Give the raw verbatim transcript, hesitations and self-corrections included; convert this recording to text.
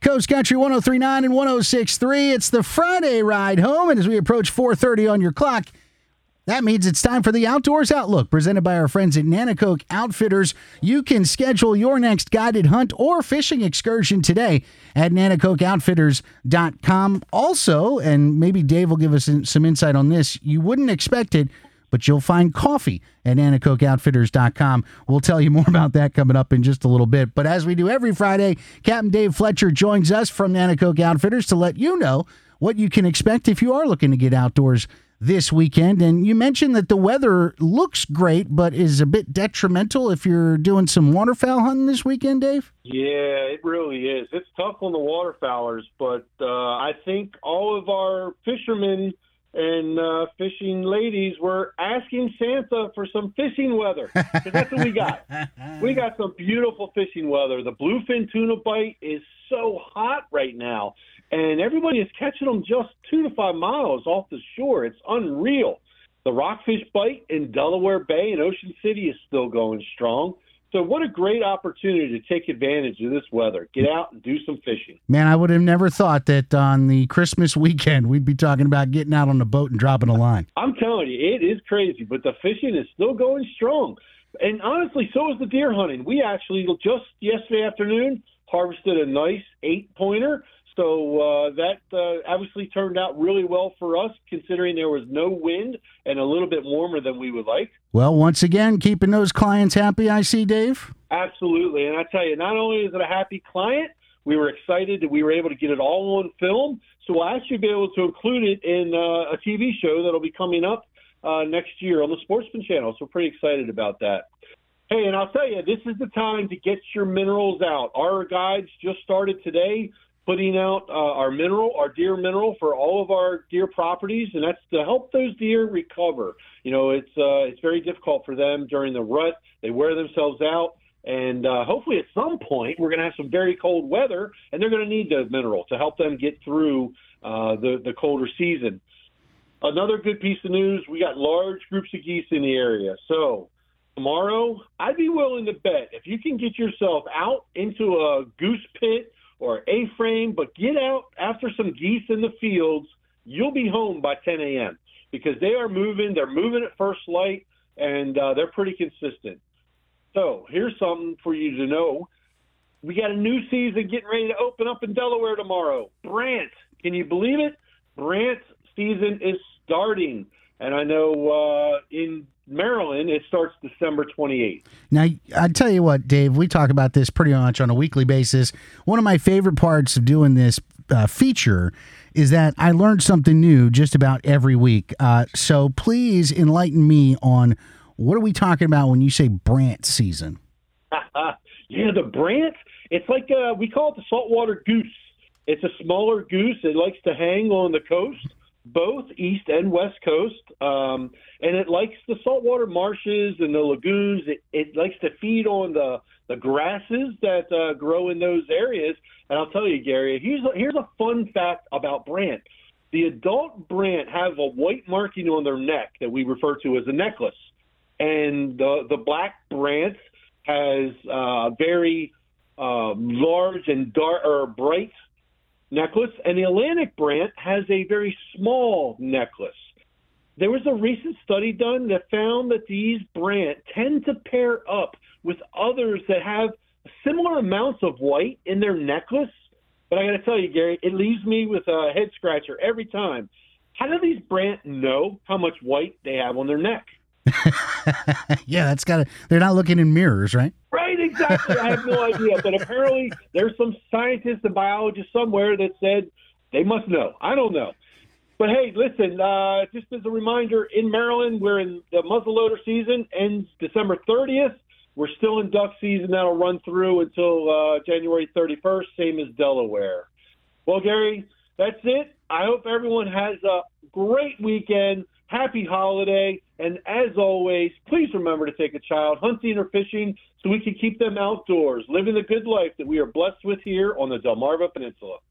Coast Country one oh three point nine and one oh six point three. It's the Friday ride home, and as we approach four thirty on your clock, that means it's time for the Outdoors Outlook, presented by our friends at Nanticoke Outfitters. You can schedule your next guided hunt or fishing excursion today at nanticoke outfitters dot com. Also, and maybe Dave will give us some insight on this, you wouldn't expect it, but you'll find coffee at nanticoke outfitters dot com. We'll tell you more about that coming up in just a little bit. But as we do every Friday, Captain Dave Fletcher joins us from Nanticoke Outfitters to let you know what you can expect if you are looking to get outdoors this weekend. And you mentioned that the weather looks great, but is a bit detrimental if you're doing some waterfowl hunting this weekend, Dave? Yeah, it really is. It's tough on the waterfowlers, but uh, I think all of our fishermen and uh, fishing ladies were asking Santa for some fishing weather, because that's what we got. We got some beautiful fishing weather. The bluefin tuna bite is so hot right now, and everybody is catching them just two to five miles off the shore. It's unreal. The rockfish bite in Delaware Bay and Ocean City is still going strong. So what a great opportunity to take advantage of this weather. Get out and do some fishing. Man, I would have never thought that on the Christmas weekend we'd be talking about getting out on the boat and dropping a line. I'm telling you, it is crazy, but the fishing is still going strong. And honestly, so is the deer hunting. We actually, just yesterday afternoon, harvested a nice eight-pointer. So uh, that uh, obviously turned out really well for us, considering there was no wind and a little bit warmer than we would like. Well, once again, keeping those clients happy, I see, Dave. Absolutely. And I tell you, not only is it a happy client, we were excited that we were able to get it all on film. So we'll actually be able to include it in uh, a T V show that'll be coming up uh, next year on the Sportsman Channel. So we're pretty excited about that. Hey, and I'll tell you, this is the time to get your minerals out. Our guides just started today, putting out uh, our mineral, our deer mineral for all of our deer properties, and that's to help those deer recover. You know, it's uh, it's very difficult for them during the rut. They wear themselves out, and uh, hopefully at some point we're going to have some very cold weather, and they're going to need the mineral to help them get through uh, the, the colder season. Another good piece of news, we got large groups of geese in the area. So tomorrow, I'd be willing to bet if you can get yourself out into a goose pit or A-frame, but get out after some geese in the fields, you'll be home by ten a.m. because they are moving. They're moving at first light, and uh, they're pretty consistent. So here's something for you to know. We got a new season getting ready to open up in Delaware tomorrow. Brant, can you believe it? Brant season is starting, and I know uh, in Maryland, it starts December twenty-eighth. Now, I tell you what, Dave, we talk about this pretty much on a weekly basis. One of my favorite parts of doing this uh, feature is that I learned something new just about every week. Uh, so please enlighten me on what are we talking about when you say Brant season? Yeah, the Brant, it's like uh, we call it the saltwater goose. It's a smaller goose. It likes to hang on the coast, both east and west coast, um, and it likes the saltwater marshes and the lagoons. It, it likes to feed on the, the grasses that uh, grow in those areas. And I'll tell you, Gary, here's a, here's a fun fact about Brant. The adult Brant have a white marking on their neck that we refer to as a necklace. And the, the black Brant has a very uh, large and dark or bright necklace, and the Atlantic Brant has a very small necklace. There was a recent study done that found that these Brant tend to pair up with others that have similar amounts of white in their necklace. But I got to tell you, Gary, it leaves me with a head scratcher every time. How do these Brant know how much white they have on their neck? Yeah, that's got to, they're not looking in mirrors, right? Right, exactly. I have no idea. But apparently there's some scientist and biologist somewhere that said they must know. I don't know. But hey, listen, uh, just as a reminder, in Maryland, we're in the muzzleloader season, ends December thirtieth. We're still in duck season. That'll run through until uh, January thirty-first, same as Delaware. Well, Gary, that's it. I hope everyone has a great weekend. Happy holiday. And as always, please remember to take a child hunting or fishing so we can keep them outdoors, living the good life that we are blessed with here on the Delmarva Peninsula.